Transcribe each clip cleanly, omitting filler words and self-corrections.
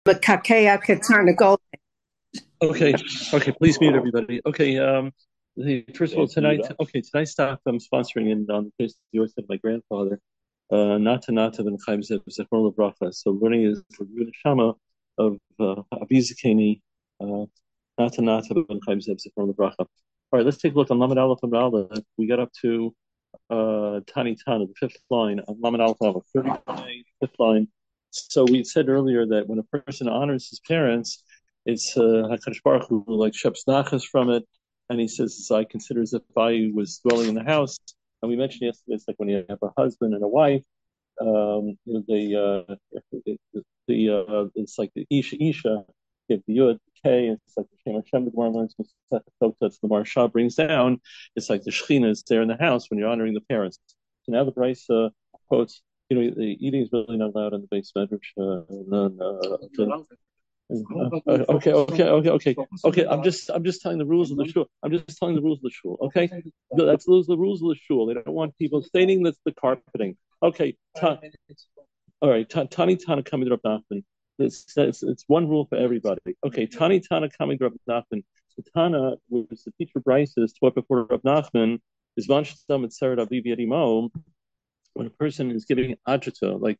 Makakea Katarnagold. Okay, please mute everybody. Okay, first of all, tonight's staff I'm sponsoring on the place of the of my grandfather, Nata ben Chaim Zev Zechron Lebracha. So learning is the Shama of Abizikeni, Nata ben Chaim Zev Zechron Lebracha. All right, let's take a look on Lamed Aleph and Aleph. We got up to Tani Tana, the fifth line of Lamed Aleph Aleph, 30, fifth line. So we said earlier that when a person honors his parents, it's Hakadosh Baruch Hu like sheps nachas from it, and he says, "I consider as if I was dwelling in the house." And we mentioned yesterday, it's like when you have a husband and a wife, it's like the Isha, you have the Yud, the K, it's like the Shem Hashem, the Gemara learns, the Maharsha brings down, it's like the Shechina is there in the house when you're honoring the parents. So now the Bryce quotes, the eating is really not allowed in the base medrash. Okay. I'm just telling the rules of the shul. Okay, that's the rules of the shul. They don't want people stating that's the carpeting. Okay, all right. Tani Tana coming to Rav Nachman. It's one rule for everybody. Okay, Tani Tana coming to Rav Nachman. So Tana, which the teacher Bryce is taught before Rav Nachman, is Vanshtam et Seret Aviv Yerimo. When a person is giving ajita, like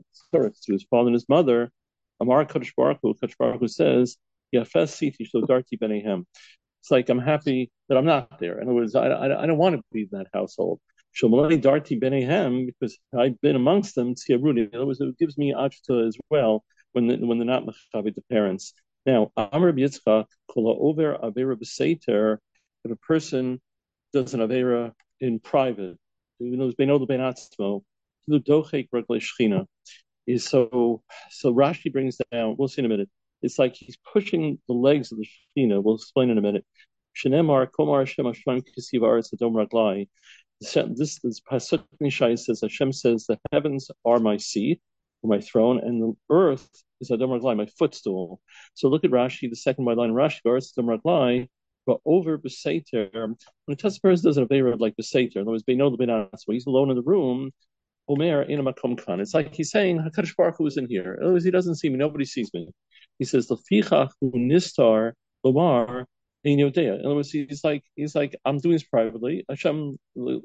to his father and his mother, Amar Kadosh Baruch Hu says, Yafes Siti Shlodarti Benehem. It's like I'm happy that I'm not there. In other words, I don't want to be in that household. Shomalani Darti Benehem, because I've been amongst them, Tziyaruni. In other words, it gives me ajita as well when they're not mechavid the parents. Now, Amar Yitzchak, Kola Over Avera B'Seiter, if a person does an Avera in private, even though it's Beino the Beinatzmo, the Dochek Regle Shechina is so Rashi brings down, we'll see in a minute. It's like he's pushing the legs of the Shechina. We'll explain in a minute. Shenemar Komar Hashem Hashem Kisiv Aretz Adom Raglai. This Pasuk Nishai says Hashem says the heavens are my seat, or my throne, and the earth is Adom Raglai, my footstool. So look at Rashi, the second line of Rashi, Aretz Adom Raglai. But over Beseiter, when a test person does an Aveira like Beseiter, in other words, Beino the Beinatzmo, he's alone in the room. Omer in a makom kan. It's like he's saying Hakadosh Baruch Hu is in here. In other words, he doesn't see me. Nobody sees me. He says Lefichach hu nistar lomar ein yodea. In other words, he's like I'm doing this privately. Hashem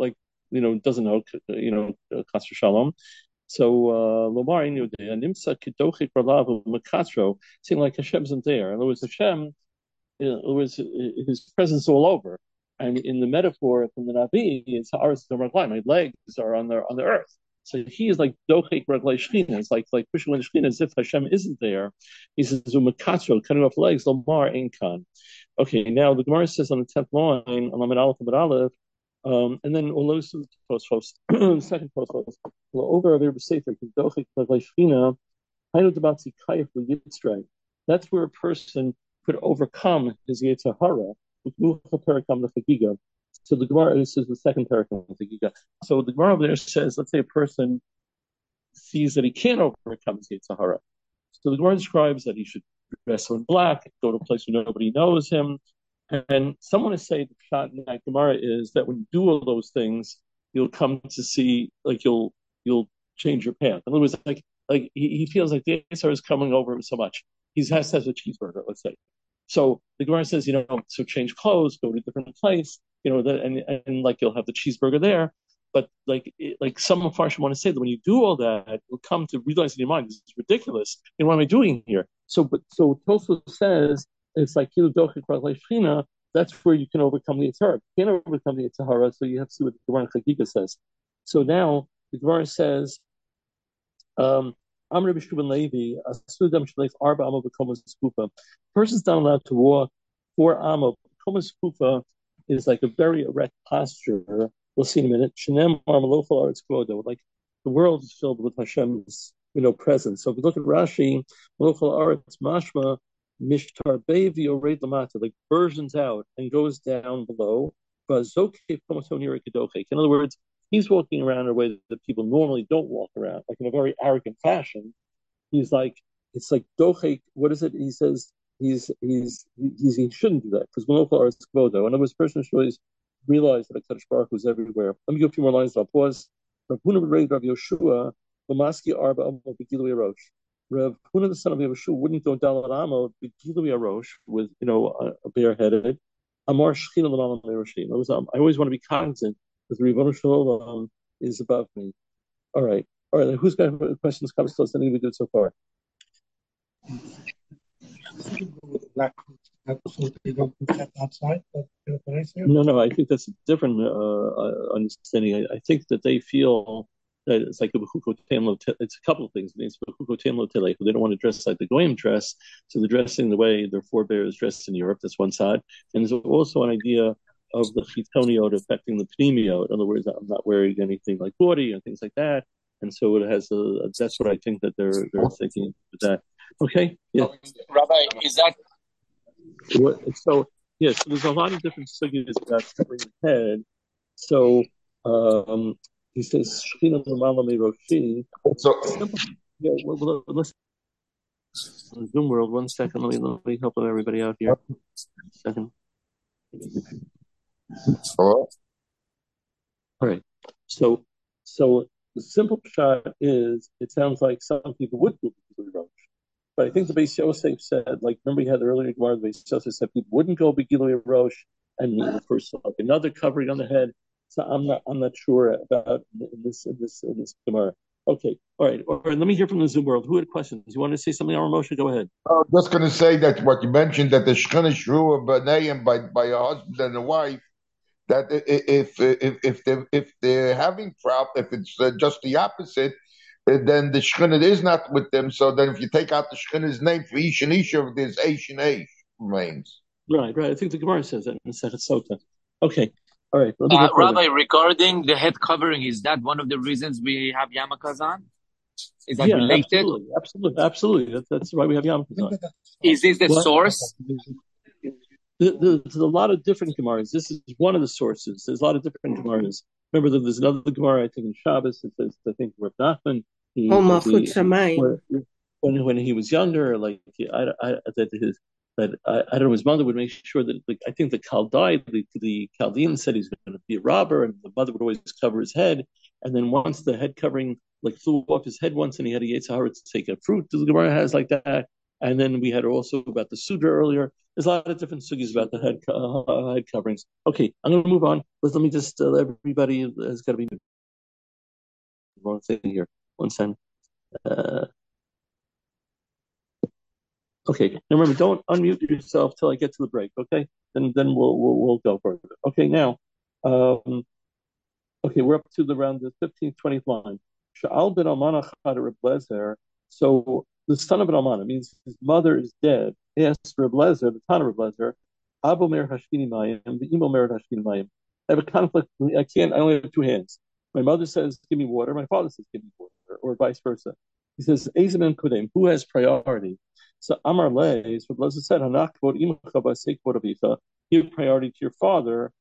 doesn't know Chas Shalom. So lomar ein yodea nimsa kidochik balav makatro. Saying like Hashem's in there. In other words, Hashem. In other words, his presence all over. And in the metaphor from the Navi, it's Haaretz Adom Raglai. My legs are on the earth. So he is like Dochek Raglai Shechina. It's like pushing on the Shechina as if Hashem isn't there. He says Umakatro, cutting off legs, Lomar Einkan. Okay, now the Gemara says on the 10th line, on Lamed Aleph and Aleph, and then Olosu Tosfos, second Tosfos, over Avir B'Sefer, Dochek Raglai Shechina, Hainu Debatzi Kayef Yitzray. That's where a person could overcome his Yetzer Hara. So the Gemara, this is the second parakam of the Giga. So the Gemara over there says, let's say a person sees that he can't overcome his Yetzer Hara. So the Gemara describes that he should dress in black, go to a place where nobody knows him. And someone is saying the shot in that Gemara is that when you do all those things, you'll come to see, like you'll change your path. In other words, like he feels like the Yetzer Hara is coming over him so much. He has to have a cheeseburger, let's say. So the Gemara says, so change clothes, go to a different place, and like you'll have the cheeseburger there. But like some of Farshim want to say that when you do all that, you'll come to realize in your mind, this is ridiculous. And what am I doing here? So Tosfos says it's like that's where you can overcome the Yetzer Hara. You can't overcome the Yetzer Hara, so you have to see what the Gemara Chagiga says. So now the Gemara says, Amr B'Shuban Levi, Asudam Shalef Arba Amo B'Komas Kufa. Person's not allowed to walk 4 Amo. B'Komas Kufa is like a very erect posture. We'll see in a minute. Shenem Armalofal Aretz Kvodo. Like the world is filled with Hashem's presence. So if you look at Rashi, Malofal Aretz Mashma Mishtar Bevi Ored Lamata, like versions out and goes down below. In other words, he's walking around in a way that people normally don't walk around, like in a very arrogant fashion. He's like, it's like dochek. What is it? He says he shouldn't do that because Malofal Aretz Kvodo. In other words, person should always realize that Hakadosh Baruch Hu is everywhere. Let me go a few more lines. I'll pause. Rav Huna b'Reid Rav Yoshua, Lamaski Arba Amo B'Gilui Rosh. Rav Huna the son of Yehoshua wouldn't go Dalad Amo Begilui Arosh with a bareheaded. Amar Shechina L'Malam Meroshim. I always want to be cognizant that the Ribono Shel Olam is above me. All right. Who's got questions, comments, thoughts? Anything we did so far? No. I think that's a different understanding. I think that they feel that it's like it's a couple of things. They don't want to dress like the Goyim dress, so they're dressing the way their forebears dressed in Europe. That's one side, and there's also an idea of the chitoniot affecting the pneumiot. In other words, I'm not wearing anything like body and things like that, and so it has that's what I think that they're thinking with that. Okay, yeah. Rabbi, is that so? Yes, so there's a lot of different sugyas about covering the head. So he says, "Shechina l'malam meroshi." Yeah, let's Zoom world. 1 second. Let me help everybody out here. 1 second. Hello? All right. So the simple shot is, it sounds like some people would do Begilui Rosh. But I think the Beis Yosef said, like, remember we had the earlier Gemara, the Beis Yosef said people wouldn't go Begilui Rosh, and he refers to like another covering on the head. So I'm not sure about in this Gemara. Okay, all right. Let me hear from the Zoom world. Who had questions? You want to say something, Aaron Moshe? Go ahead. I was just going to say that what you mentioned, that the Shechina Shru B'neiim by a husband and a wife, that if they're having problem, if it's just the opposite, then the Shechina is not with them. So then if you take out the Shechina's name for Ish and Isha, there's Eish and Eish remains. Right. I think the Gemara says that in Sechet Sota. Okay. All right. Rabbi, regarding the head covering, is that one of the reasons we have Yom HaKazan? Is that related? Absolutely. That's why we have Yom HaKazan. Is this the source? There's a lot of different Gemaras. This is one of the sources. There's a lot of different Gemaras. Remember, there's another Gemara, I think, in Shabbos, it says, I think, Reb Nachman, when he was younger, like, I don't know, his mother would make sure that, like, I think the Chaldean said he's going to be a robber, and the mother would always cover his head. And then once the head covering, like, flew off his head once, and he had a Yetzer Hara to take a fruit, the Gemara has like that. And then we had also about the Sudra earlier. There's a lot of different sugis about the head coverings. Okay, I'm going to move on. Let me just, everybody has got to be wrong thing here. 1 second. Okay, now remember, don't unmute yourself till I get to the break. Okay, then we'll go further. Okay, now, we're up to around the 15th, 20th line. Sha'al ben Almana chad Reb Lezer. So the son of an Almana means his mother is dead. Asked Reb Lezer, the son of Reb Lezer, Abo mer hashkini mayim, the imo mer hashkini mayim. I have a conflict. I only have two hands. My mother says, "Give me water." My father says, "Give me water," or vice versa. He says, "Ezemen kodem." Who has priority? So Amar Le, so Reb Lezer said, "Hanak kvod imcha b'asei kvod avicha." Give priority to your father.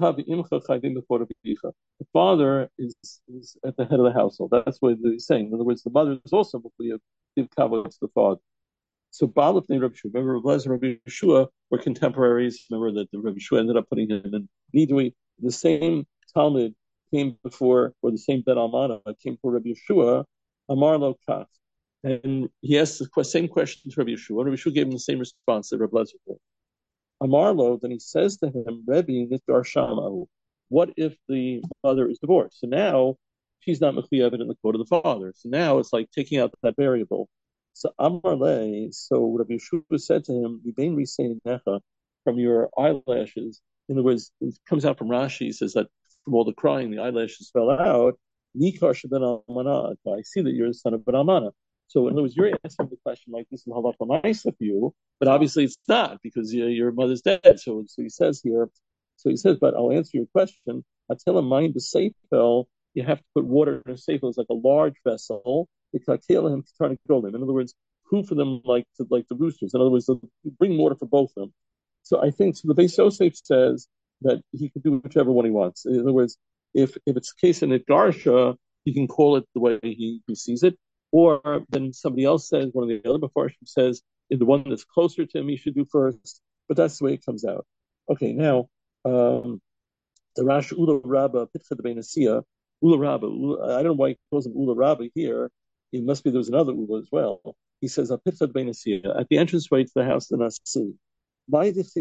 The father is at the head of the household. That's what he's saying. In other words, the mother is also give kavod to the father. So Baalif named Rabbi Shua. Remember, Rabbi Lezer and Rabbi Yeshua were contemporaries. Remember that the Rabbi Shua ended up putting him in Nidui. The same Talmud came before, or the same Ben Almana came before Rabbi Yeshua, Amar Lo Kaf. And he asked the same question to Rabbi Yeshua. Rabbi Yeshua gave him the same response that Rabbi Lezer did. Amarlo, then he says to him, Rebbe, Nitar Shamahu, what if the mother is divorced? So now she's not mechuyevet in the court of the father. So now it's like taking out that variable. So Amarle, so Rabbi Yeshua said to him, Yibein Risein Necha, from your eyelashes. In other words, it comes out from Rashi, he says that from all the crying, the eyelashes fell out. Nikar Sheben Almana, I see that you're the son of Ben Almana. So in other words, you're answering the question like this is halacha ma'isa for you, but obviously it's not because your mother's dead. So he says here, but I'll answer your question. I tell him, mind the seifel, you have to put water in a seifel. It's like a large vessel. It's like him to try to grow them. In other words, who for them like the roosters. In other words, bring water for both of them. So I think the Beis Yosef says that he can do whichever one he wants. In other words, if it's the case in a Garsha, he can call it the way he sees it. Or then somebody else says, one of the other Mefarshim says, the one that's closer to him he should do first. But that's the way it comes out. Okay, now, the Rash Ula Rabba, Pitcha de Benasiya, Ula Rabba, I don't know why he calls him Ula Rabba here. It must be there was another Ula as well. He says, at the entranceway to the house of the Nasi. What does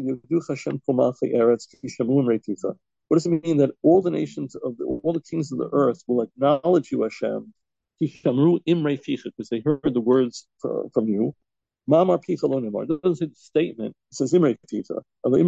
it mean that all the nations all the kings of the earth will acknowledge you, Hashem, because they heard the words from you? Mamar Picha lo nemar. It doesn't say the statement. It says Imrei Picha.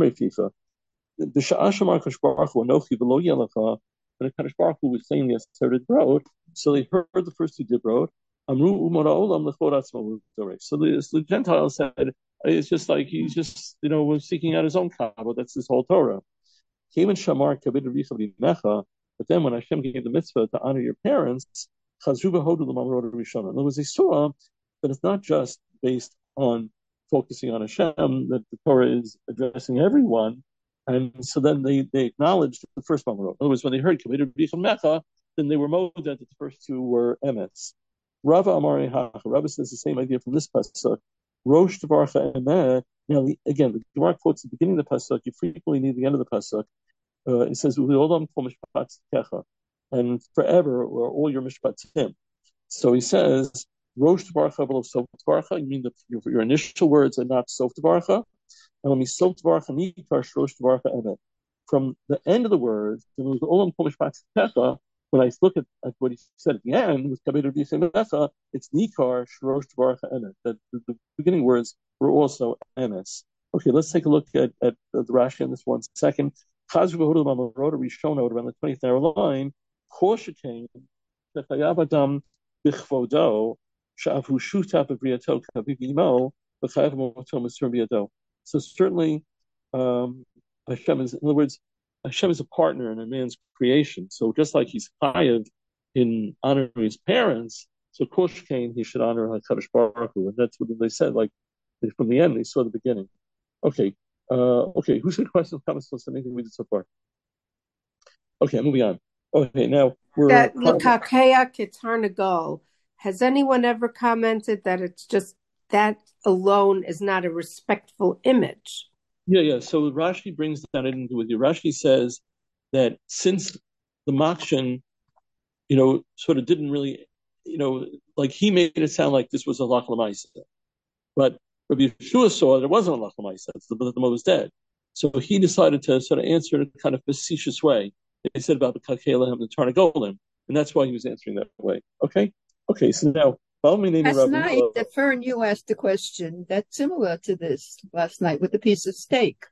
The Sha'ashamar Kadosh Baruch Hu Anochi v'lo yelacha. When the Kadosh Baruch Hu was saying the asserted road, so they heard the first two Dibrot. Amru umar olam lechod atzmo. So the Gentiles said it's just like he's just was seeking out his own kavod. That's this whole Torah. Came in Shamar kabid richa v'necha. But then when Hashem gave the mitzvah to honor your parents, chazru b'hodu l'mamrod rishona. In other words, they saw that it's not just based on focusing on Hashem, that the Torah is addressing everyone. And so then they acknowledged the first Mamarot. In other words, when they heard Kabir Bicham Mecha, then they were moded that the first two were Emetz. Rava Amari Hacha. Rava says the same idea from this pasuk. Rosh Tvarcha Emet. Now, again, the Gemara quotes the beginning of the pasuk. You frequently need the end of the pasuk. It says, "U'olam kol mishpat techa," and forever or all your mishpatim. So he says, Rosh Tvarcha v'lo Sof Tvarcha. You mean your initial words are not Sof Tvarcha. And when we Sof Tvarcha Nikar Rosh Tvarcha Emet. From the end of the words, it was Olam Kol Mishpat Techa. When I look at what he said at the end, with Kabir B'Yisem, it's Nikar Rosh Tvarcha Emet. That the beginning words were also Emes. Okay, let's take a look at the Rashi in this 1 second. Chazru B'Hodu Mamarot Rishona around the 20th hour line. Choshekain Techayav Adam B'Chvodo Sha'avu Shutaf B'Briyato Kavivimo B'Chayav Motom Mesur B'Yado. So certainly, Hashem is, in other words, Hashem is a partner in a man's creation. So just like he's chayav in honoring his parents, so Koshkain, he should honor HaKadosh Baruch Hu. And that's what they said, like, from the end, they saw the beginning. Okay. Who's got questions, comments, on anything we did so far? Okay, moving on. Okay, now we're... That L'kakeya Ketarnagol. Has anyone ever commented that it's just that alone is not a respectful image? Yeah. So Rashi brings that into with you. Rashi says that since the Makshan, sort of didn't really, like he made it sound like this was a Lach L'maisa. But Rabbi Yeshua saw that it wasn't a Lach L'maisa, that the mother was dead. So he decided to sort of answer in a kind of facetious way. They said about the Kakela and the Tarnagolim, and that's why he was answering that way. Okay, so now, last night, the Fern, you asked a question that's similar to this last night with the piece of steak.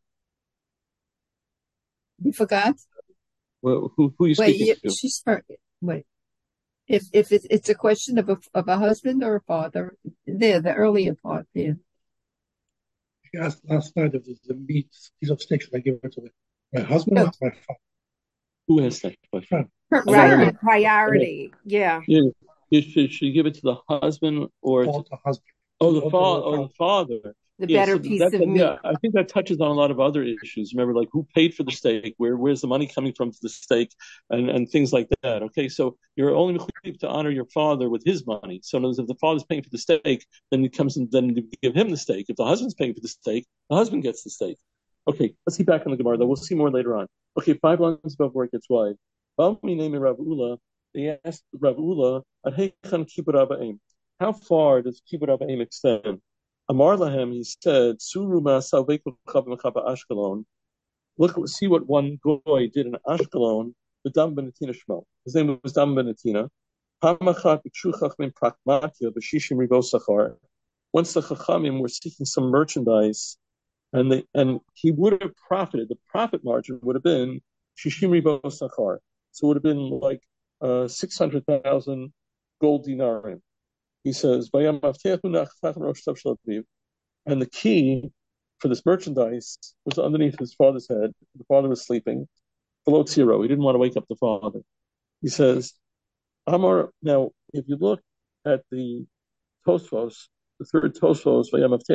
You forgot? Well, who are you speaking to? She's heard it. Wait. If it's a question of a husband or a father, there, the earlier part there. She asked last night if there's a piece of steak, should I give it to my husband or my father? Who asked that question? Priority, yeah. Should you give it to the husband or to the husband? The father. The better piece of meat. Yeah, I think that touches on a lot of other issues. Remember, like who paid for the steak, where's the money coming from to the steak, and things like that. Okay, so you're only mechuyev to honor your father with his money. So in other words, if the father's paying for the steak, then it comes and then you give him the steak. If the husband's paying for the steak, the husband gets the steak. Okay, let's see back in the Gemara though. We'll see more later on. Okay, 5 lines above where it gets wide. They asked Rav Ula, how far does Kibbut Abba extend? Amar Lahem, he said, Suru ma'asaveikum chava Ashkelon. Look, see what one goy did in Ashkelon, the Dam Benatina Shmo. His name was Dam Benatina. Once the Chachamim were seeking some merchandise, and he would have profited, the profit margin would have been Shishim Ribo Sachar. So it would have been like 600,000 gold dinarim. He says, and the key for this merchandise was underneath his father's head. The father was sleeping below zero. He didn't want to wake up the father. He says, Amar, now, if you look at the Tosfos, the third Tosfos,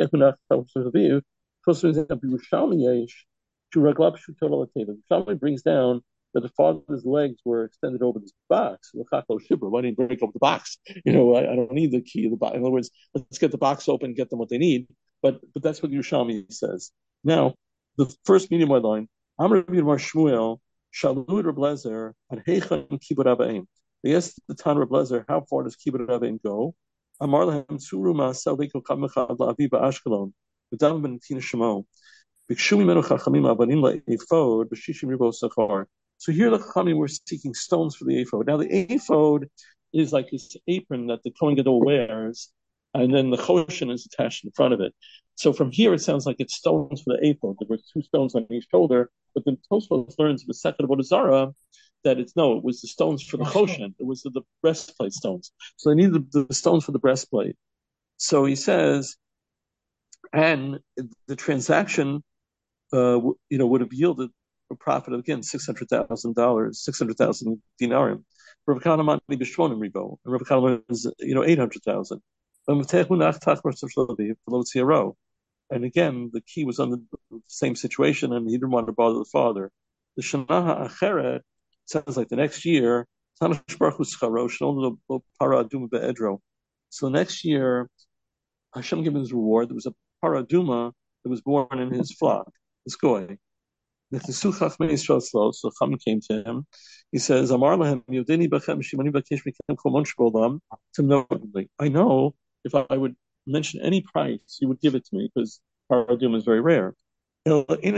Yerushalmi brings down that the father's legs were extended over this box. Why didn't he break up the box? I don't need the key of the box. In other words, let's get the box open, get them what they need. But that's what Yerushalmi says. Now, the first medium wide line, Amar Shmuel, Shalud Reb Lezer, at Heichan Kibbut Abbaim. They asked the Tan Reb Lezer, how far does Kibbut Abbaim go? Amar lahem tsuru ma'aseh beko kam echad la'avi ba'ashkelon. V'dam ben tina shemo. Bikshu mimenu chachamim avanim la'ephod b'shishim ribo sachar. So here the chachamim were seeking stones for the ephod. Now the ephod is like this apron that the Kohen Gadol wears, and then the choshen is attached in front of it. So from here it sounds like it's stones for the ephod. There were two stones on each shoulder, but then Tosfos learns in the second of Zara that it was the stones for the choshen. It was the breastplate stones. So they needed the stones for the breastplate. So he says, and the transaction, would have yielded a profit of, again, $600,000, 600,000 dinarim. Rav Kana Mani Bishwonim Ribo, and Rav Kana was, 800,000. And again, the key was on the same situation, and he didn't want to bother the father. The Shanaha Acheret sounds like the next year. So next year, Hashem gave him his reward. There was a paraduma that was born in his flock, this goy. So Chacham came to him. He says, Amar lahem yodeni bachem shimani bakesh mikem kol mon shebolam. I know if I would mention any price, you would give it to me because paraduma is very rare. I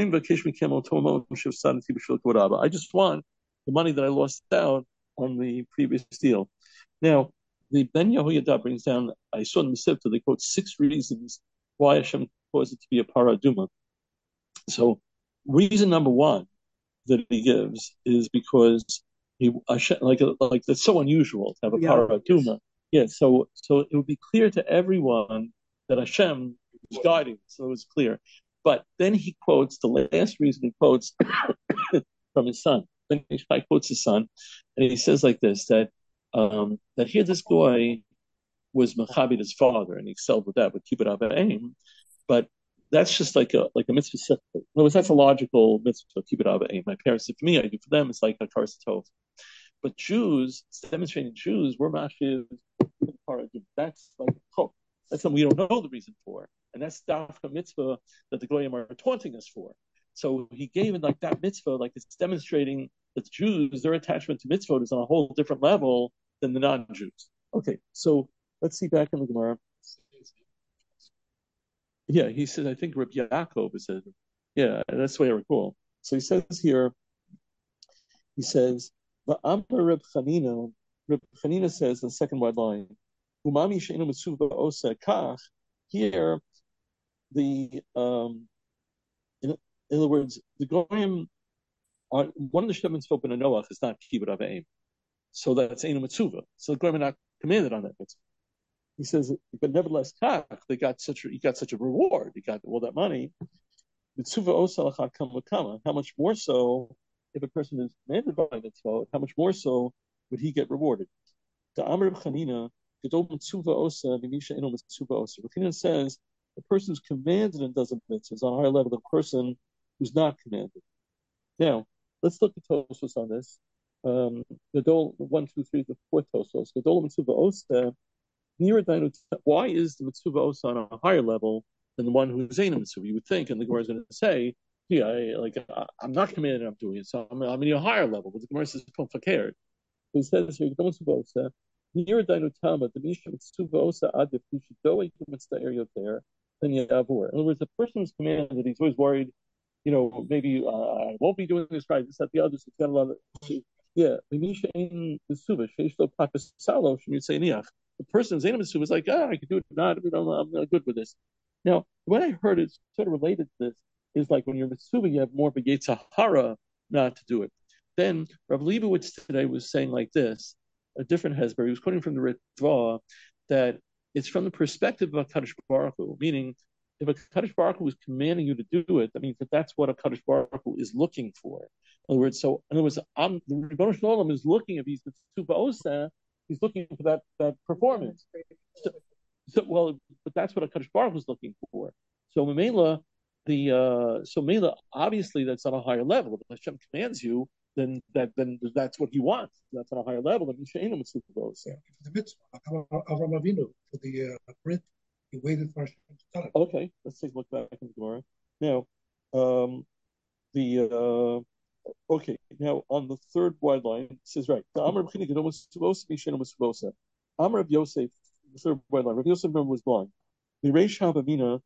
just want the money that I lost out on the previous deal. Now, the Ben Yehoyada brings down, I saw in the Sifta, they quote 6 reasons why Hashem caused it to be a paraduma. So, reason number 1 that he gives is because that's so unusual to have a paraduma. Yeah, so it would be clear to everyone that Hashem is guiding, so it's clear. But then he quotes, the last reason he quotes from his son. Then he quotes his son, and he says like this, that here this guy was Machabed his father, and he excelled with that, but keep it up at aim. But that's just like a mitzvah. In other words, that's a logical mitzvah, keep it up at aim. My parents did for me, I do for them, it's like a Karas Tov. But Jews, it's demonstrating Jews, we're Mashiv, that's like hope. That's something we don't know the reason for. And that's dafka mitzvah that the Goyim are taunting us for. So he gave it like that mitzvah, like it's demonstrating that the Jews, their attachment to mitzvah is on a whole different level than the non-Jews. Okay, so let's see back in the Gemara. Yeah, he says, I think Reb Yaakov said, yeah, that's the way I recall. So he says here, he says, Reb Chanina says in the second wide line, Umami she'enu mitzuva osa kach. Here, in other words, the Goyim, one of the Sheva mitzvot in Noach is not kibbut av v'eim. So that's einu mitzuva. So the Goyim are not commanded on that mitzvah. He says, but nevertheless, kach, he got such a reward. He got all that money. Mitzuva osa lachak kama kama. How much more so if a person is commanded by a mitzvah? How much more so would he get rewarded? The Amr of Chanina. Rav says the person who's commanded and does a mitzvah is on a higher level than the person who's not commanded. Now, let's look at Tosfos on this. Gadol 1, 2, 3, the 4th Tosfos. Gadol mitzvah osa. Why is the mitzvah osa on a higher level than the one who's ain't a mitzvah? You would think, and the Gemara is going to say, I'm not commanded, I'm doing it, so I'm in a higher level. But the Gemara says, "Don't forget." So he says here, Gadol mitzvah osa. Near Dainutama, the Misha Mitsuva Osa Adif, you should go into the area there, then you have war. In other words, the person who's commanded, he's always worried, maybe I won't be doing this right, this, that, the others, it's got a lot of, yeah, the Misha Ein Mitsuva, Sheishlo Pakasalo, Shemitsaniach. The person's Ein Mitsuva is like, I can do it, not, I'm not good with this. Now, what I heard is sort of related to this, is like when you're Mitsuva, you have more of a Yetzahara not to do it. Then Rav Leibowitz today was saying like this, a different Hesber. He was quoting from the Ritva that it's from the perspective of a Kadosh Baruch Hu, meaning if a Kadosh Baruch Hu is commanding you to do it, that means that's what a Kadosh Baruch Hu is looking for. In other words, the Rebbeinu Shalom is looking, if he's the Tzuva Osa, he's looking for that performance. But that's what a Kadosh Baruch Hu is looking for. So Mamela, obviously that's on a higher level. If Hashem commands you, then that's what he wants. That's on a higher level than Mishainu Mitzvah. Yeah, the mitzvah, Avram Avinu, for the Brit, he waited for Hashem to tell him. Okay, let's take a look back in the Gemara. Now, now on the third wide line, it says, right, the Amr of Yosef the third white line. Rabbi Yosef was blind. The Reish Havamina,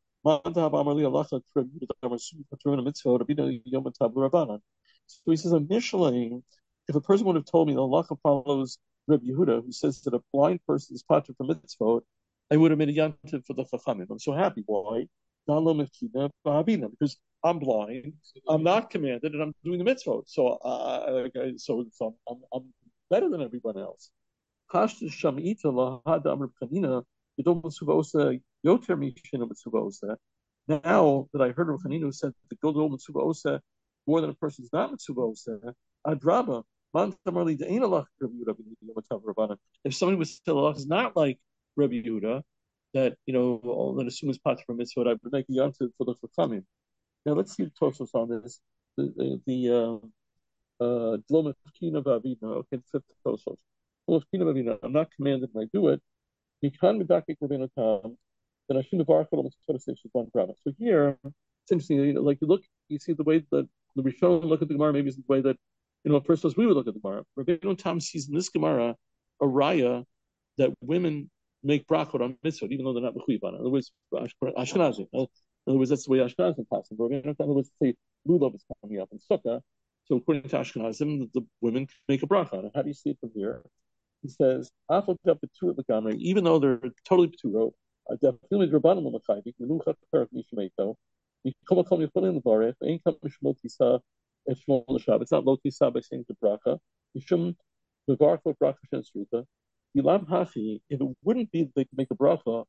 so he says initially, if a person would have told me the halacha follows Rabbi Yehuda, who says that a blind person is patur from mitzvot, I would have made a yantiv for the chachamim. I'm so happy. Why? Because I'm blind, I'm not commanded, and I'm doing the mitzvot. So, I'm better than everyone else. Now that I heard Rav Chanina said the Gildol Mitzuba Osa more than a person is not Mitzuba Osa, Adraba, if somebody was still Allah is not like Rabbi Yehuda, that that assumes part from mitzvah, I would make a yantiv for the chachamim. Now let's see the Tosfos on this. The Dlomefkina Vavina. Okay, fifth Tosfos. Dlomefkina Vavina. I'm not commanded and I do it. Mikan Midakik Rabbeinu Tam. Then Hashem Baruch Hu says one brother. So here it's interesting. Like you see the way that the Rishon look at the Gemara. Maybe it's the way that first as we would look at the Gemara. Rabbeinu Tam sees in this Gemara a raya that women make brachot on mitzvot, even though they're not mechuyev on it. In other words, Ashkenazim. In other words, that's the way Ashkenazim pass. In other words, say lulav is coming up in sukkah. So according to Ashkenazim, the women can make a bracha on it. How do you see it from here? He says, even though they're totally p'turot, it's not lo tisa by saying the bracha. If it wouldn't be they could make a bracha,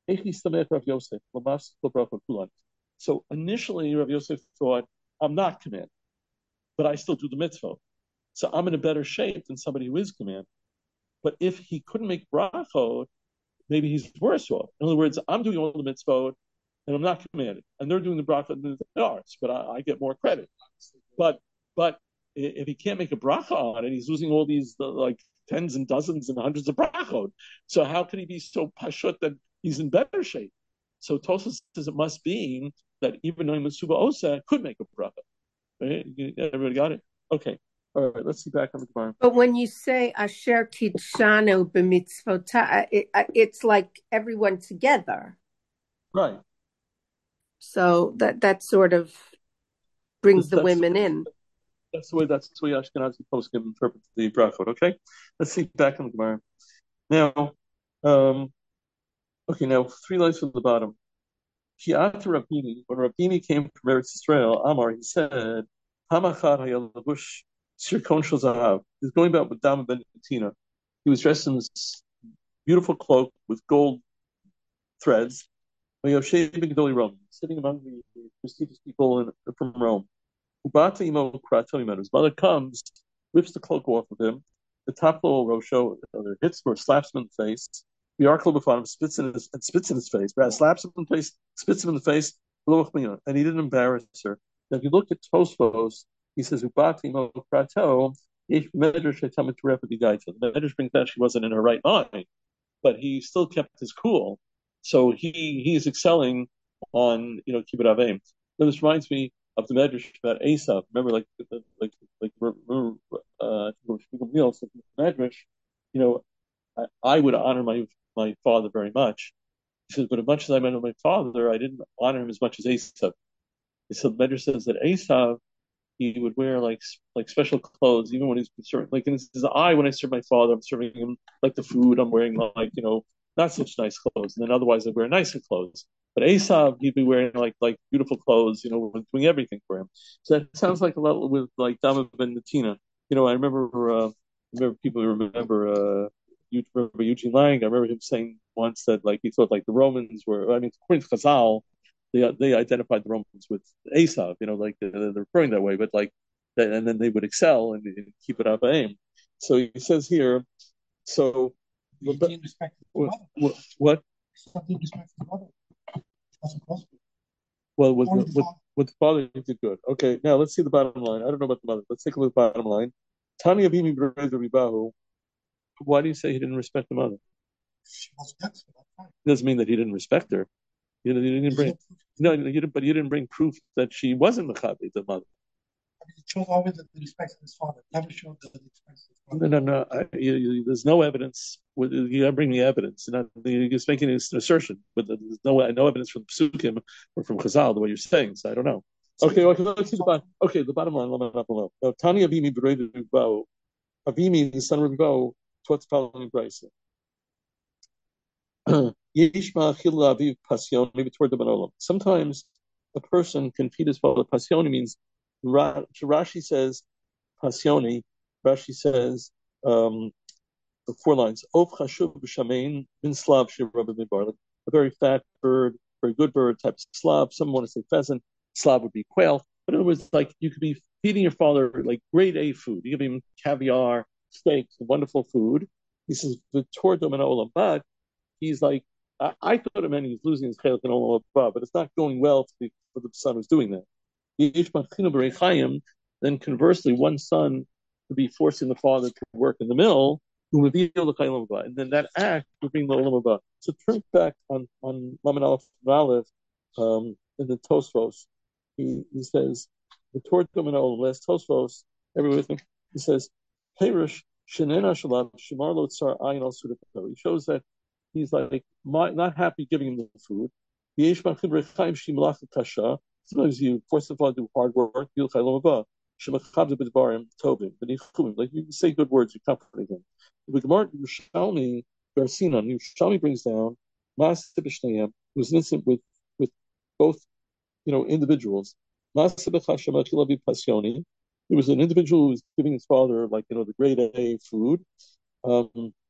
so initially Rav Yosef thought, I'm not commanded, but I still do the mitzvah. So I'm in a better shape than somebody who is commanded. But if he couldn't make brachot, maybe he's worse off. In other words, I'm doing all the mitzvot and I'm not commanded, and they're doing the bracha and the arts, but I get more credit. But if he can't make a bracha on it, he's losing all these like tens and dozens and hundreds of brachot. So how can he be so pashut that he's in better shape? So Tosfos says it must be that even though Mitzuba Osa could make a bracha. Right? Everybody got it? Okay. All right, let's see back on the Gemara. But when you say Asher Kidshanu b'mitzvotah, it's like everyone together. Right. So that sort of brings the women in. That's the way Ashkenazi poskim interpret the brachot. Okay, let's see back on the Gemara. Now, now 3 lines from the bottom. Ki'at Rabini, when Rabini came from Eretz Israel, Amar, he said, Hamachad hayalabush sirkon shel zahav. He's going back with Dama ben Tina. He was dressed in this beautiful cloak with gold threads. Sitting among the prestigious people from Rome. His mother comes, rips the cloak off of him, the top little rosho, hits him or slaps him in the face. The arkel before him spits in his face. Brad slaps him in the face, spits him in the face, and he didn't embarrass her. Now, if you look at Tosfos, he says, Ubati imo krato, the Medrash brings that she wasn't in her right mind, but he still kept his cool. So he's excelling on kibbut avim. Now this reminds me of the Medrash about Esav. Remember, Medrash. I would honor my father very much. He says, but as much as I honor my father, I didn't honor him as much as Esav. So the Medrash says that Esav, he would wear like special clothes, even when he's concerned. Like in his eye, when I serve my father, I'm serving him like the food. I'm wearing not such nice clothes. And then otherwise I'd wear nicer clothes. But Esav, he'd be wearing like beautiful clothes, doing everything for him. So that sounds like a lot with like Dama ben Tina. I remember people remember Eugene Lang. I remember him saying once that he thought the Romans were. According to Chazal, they identified the Romans with Esav. They're referring that way, but and then they would excel and keep it up aim. So he says here. So what? Well, with the father, he did good. Okay, now let's see the bottom line. I don't know about the mother. Let's take a look at the bottom line. Tani Avimi Bahu. Why do you say he didn't respect the mother? It doesn't mean that he didn't respect her. He didn't bring but you didn't bring proof that she wasn't Mechabe, the mother. It shows always that he respects his father. It never showed that he respects his father. No. There's no evidence. You got to bring me evidence. You're just making an assertion, but there's no evidence from Psukim or from Chazal the way you're saying. So I don't know. Okay, let's see the bottom. Okay, the bottom line. Tani Avimi B'Rei Bo. Avimi, the son of Bo, taught the following brayso. Sometimes a person can feed his father. Passioni means, Rashi says, passioni. Rashi says, 4 lines. Of chashuv b'shamein bin slav shirabah midbar. A very fat bird, very good bird, type of slav. Some want to say pheasant. Slav would be quail. But in other words, like you could be feeding your father like grade A food. You give him caviar, steaks, wonderful food. He says, "V'tor domen olam," but he's like, I thought it meant he's losing his chelik in olam haba, but it's not going well for the son who's doing that. Then conversely, one son would be forcing the father to work in the mill, who would be able to and then that act would bring the olam haba. So turn back on Laman Aleph Aleph in the Tosfos. He says the Torah Domin Olam, last Tosfos, everyone with me. He says, Perish Shenena Shalab Shemar Lo Tsar Ayin Al Sudato. He shows that he's like not happy giving him the food. Sometimes you force the father to do hard work. Like you say good words, you comfort him. The Gemara Yerushalmi brings down who's innocent with both individuals. It was an individual who was giving his father the grade A food. So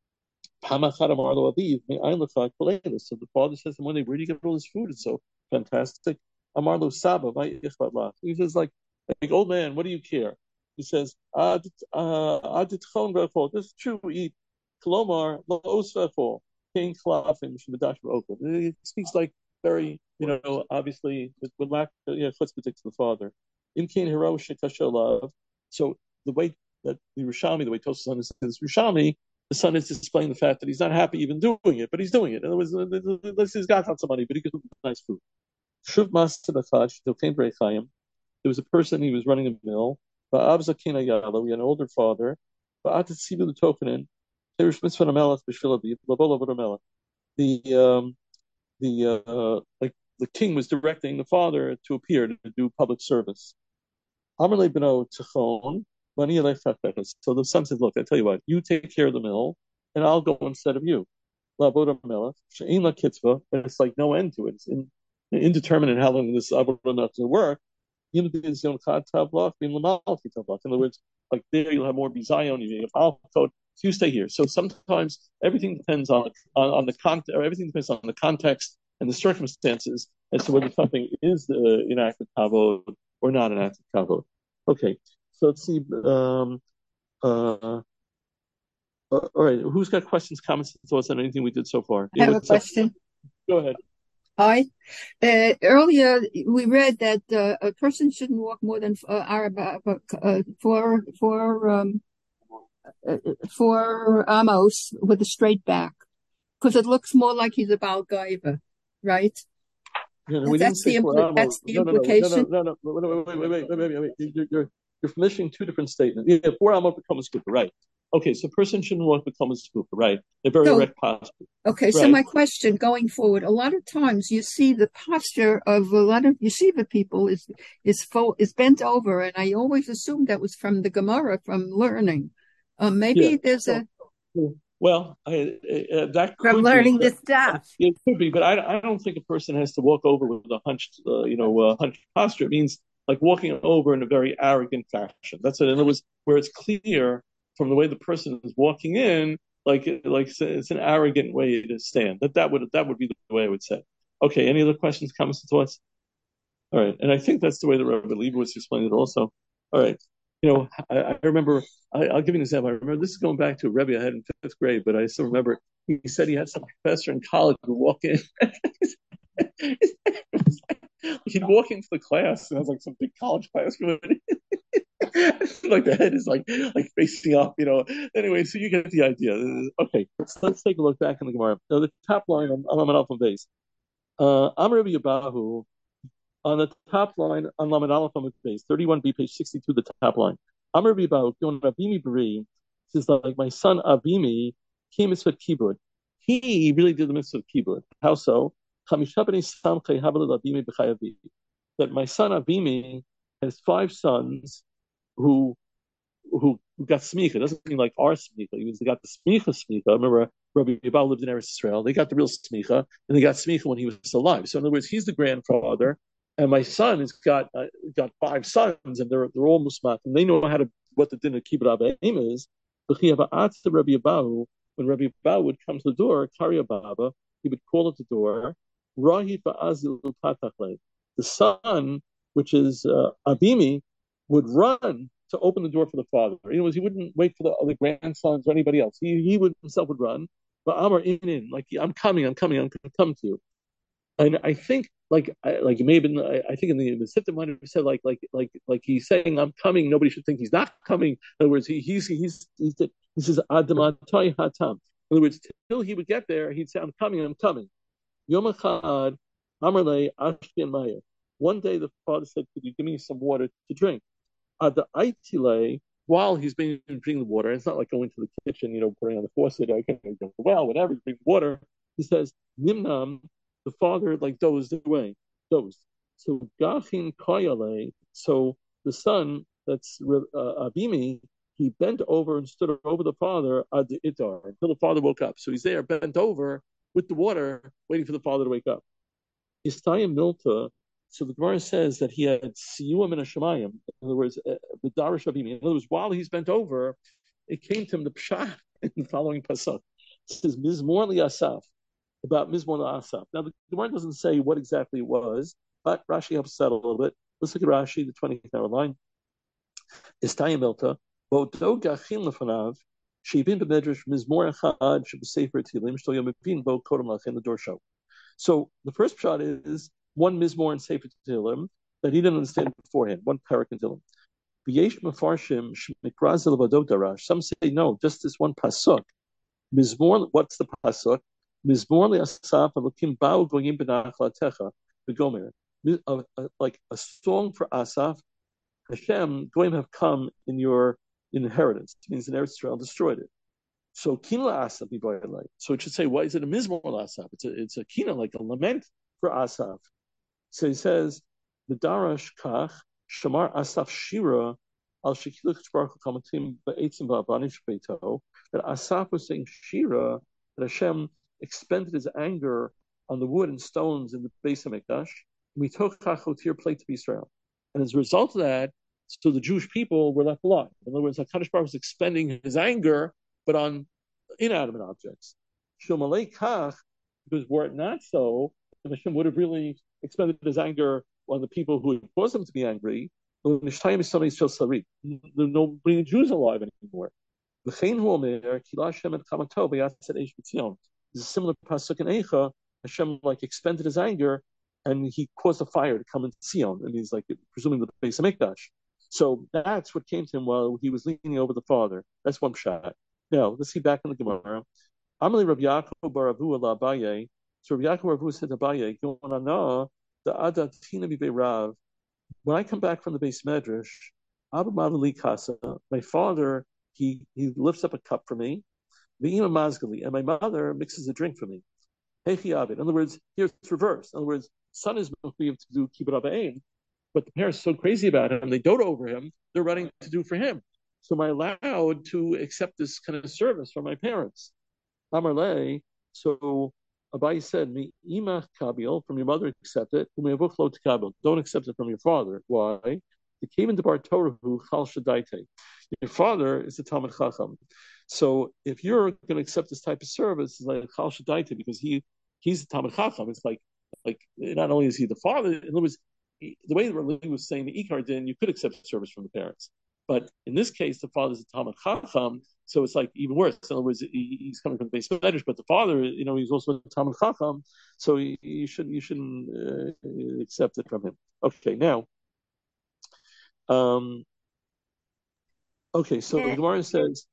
the father says to him one day, "Where do you get all this food? It's so fantastic." Amarlo Saba, he says, like old man, what do you care? He says, "This is true. We eat kolomar lo'osvefol king klafim shemadash v'okol." It speaks like very, obviously with lack of chutzpah to the father. In kain hero shekasholav. So the way that the Yerushalmi, the way Tosfos understands Yerushalmi, the son is displaying the fact that he's not happy even doing it, but he's doing it. In other words, he's got lots of money, but he gives him nice food. There was a person, he was running a mill. We had an older father. The king was directing the father to appear to do public service. So the son says, "Look, I tell you what, you take care of the mill, and I'll go instead of you." And it's like no end to it. It's indeterminate how long this avodah to work. In other words, like there you'll have more bizayon, you have alpha code. So you stay here. So sometimes everything depends on the context, or everything depends on the context and the circumstances as to whether something is an act of kavod or not an act of kavod. Okay, so let's see. All right, who's got questions, comments, thoughts on anything we did so far? I have a question. Go ahead. Hi. Earlier, we read that a person shouldn't walk more than 4 amos with a straight back, because it looks more like he's a Baal Gaiva, right? That's the implication. No. Wait. You're finishing two different statements. Yeah, 4 amos becomes skupa, right? Okay, so a person shouldn't walk become a skupa, right? They're very erect posture. Okay, right. So my question going forward, a lot of times you see the posture of a lot of yeshiva people is bent over, and I always assumed that was from the Gemara, from learning. Maybe there's a... Well, that could from learning this stuff. It could be, but I don't think a person has to walk over with a hunched, hunched posture. It means like walking over in a very arrogant fashion. That's it. In other words, where it's clear from the way the person is walking in, like it's an arrogant way to stand. That would be the way I would say. Okay. Any other questions, comments, and thoughts? All right. And I think that's the way the Rebbe Leibowitz explained it also. All right. I remember, I'll give you an example. I remember, this is going back to a Rebbe I had in 5th grade, but I still remember he said he had some professor in college who would walk in. He'd walk into the class, and it was like some big college classroom. Like the head is like facing up, Anyway, so you get the idea. Okay, so let's take a look back in the Gemara. Now, the top line on Alpha base. Amar Rabbi Abahu, On the top line, on Lamed Aleph on the base, 31b, page 62, the top line. Amar Bibao, Avimi Bari, says like my son Avimi came mitzvah kibud. He really did the mitzvah of kibud. How so? That my son Avimi has 5 sons who got smicha. It doesn't mean like our smicha. They got the smicha. Remember, Rabbi Yibal lived in Eretz Israel. They got the real smicha, and they got smicha when he was alive. So in other words, he's the grandfather, and my son has got 5 sons, and they're all musmat, and they know what the din of kibbut avim is. Rabbi Yibal, when Rabbi Yibal would come to the door, Karya Baba, he would call at the door. Rahi fa'azil patachle. The son, which is Abimi, would run to open the door for the father. He wouldn't wait for the other grandsons or anybody else. He himself would run. But Amar in, like I'm coming, I'm going to come to you. And I think like it may have been, I think in the Siftim might have said like he's saying I'm coming. Nobody should think he's not coming. In other words, he says Adamatoi Hatam. In other words, till he would get there, he'd say I'm coming. Yom Echad Amarle Ashki and Maya. One day the father said, "Could you give me some water to drink?" The Aitile, while he's drinking the water, it's not like going to the kitchen, putting on the faucet, I can drink the well, whatever, drink water. He says, Nimnam, the father dozed away. So Gachin Koyale, so the son, that's Abimi, he bent over and stood over the father ad itar until the father woke up. So he's there, bent over with the water, waiting for the father to wake up. Istayim Milta. So the Gemara says that he had siyuam in a shemayim. In other words, the darish abimi. In other words, while he's bent over, it came to him the pshat in the following pasuk. It says Mizmor li Asaf, about Mizmor li Asaf. Now the Gemara doesn't say what exactly it was, but Rashi helps us out a little bit. Let's look at Rashi, the 20th line. Istayim Milta, Bodo Gachin lefanav, Shebin b'medrash Mizmor echad shebesefer Tilim shto yomipin bo kodem lachin the door show. So the first shot is one Mizmor and Sefer Tehillim that he didn't understand beforehand, one parak in Tehillim. V'yesh mefarshim shmikraz elvado darash. Some say no, just this one pasuk. Mizmor, what's the pasuk? Mizmor le'asaf elokim ba'u goyim b'nachlatecha v'gomer. Like a song for Asaf. Hashem, goyim have come in your inheritance. It means in Eretz Israel destroyed it. So kina Asaf like. So it should say, why is it a Mizmor Asaf? It's a kina, like a lament for Asaf. So he says, the Darash Kach, Shamar Asaf Shira, Al Shekilich Baruch Kamatim Ba'etzim Ba'abanish Beito, that Asaf was saying Shira, that Hashem expended his anger on the wood and stones in the Beis HaMikdash, and we took Chachotir plate to Israel. And as a result of that, so the Jewish people were left alive. In other words, HaKadosh Baruch was expending his anger, but on inanimate objects. Shomalei Kach, because were it not so, Hashem would have really expended his anger on the people who had caused him to be angry. There's no bringing Jews alive anymore. There's a similar pasuk in Eicha. Hashem expended his anger, and he caused a fire to come into Zion, and he's presuming the Beis HaMikdash. So that's what came to him while he was leaning over the father. That's one shot. Now let's see back in the Gemara. Amali Rabbi Yaakov bar Avu ala Abaye. So Rabbi Yaakov bar Avu said to Abaye, the Adatina Bibe Rav. When I come back from the Beis Medrash, Abba Madali Kasa, my father, he lifts up a cup for me, V'ima Mazgali, and my mother mixes a drink for me. Hechi Abed. In other words, here it's reversed. In other words, son is moving to do kibbut avim, but the parents are so crazy about him, they dote over him, they're running to do for him. So am I allowed to accept this kind of service from my parents? Amarle, so Abai said, "Mi ima kabil, from your mother accept it. Don't accept it from your father. Why? The came into Bar Torah chal shadaite. Your father is a Talmid Chacham. So if you're going to accept this type of service, it's like chal shadaite because he's a Talmid Chacham. It's like not only is he the father, in other words, the way the Rali was saying the Ikar din, you could accept service from the parents. But in this case, the father's a Talmid Chacham, so it's even worse. In other words, he's coming from the Beis Medrash, but the father, he's also a Talmid Chacham, so you shouldn't accept it from him. Okay, now, okay, so the Gemara says,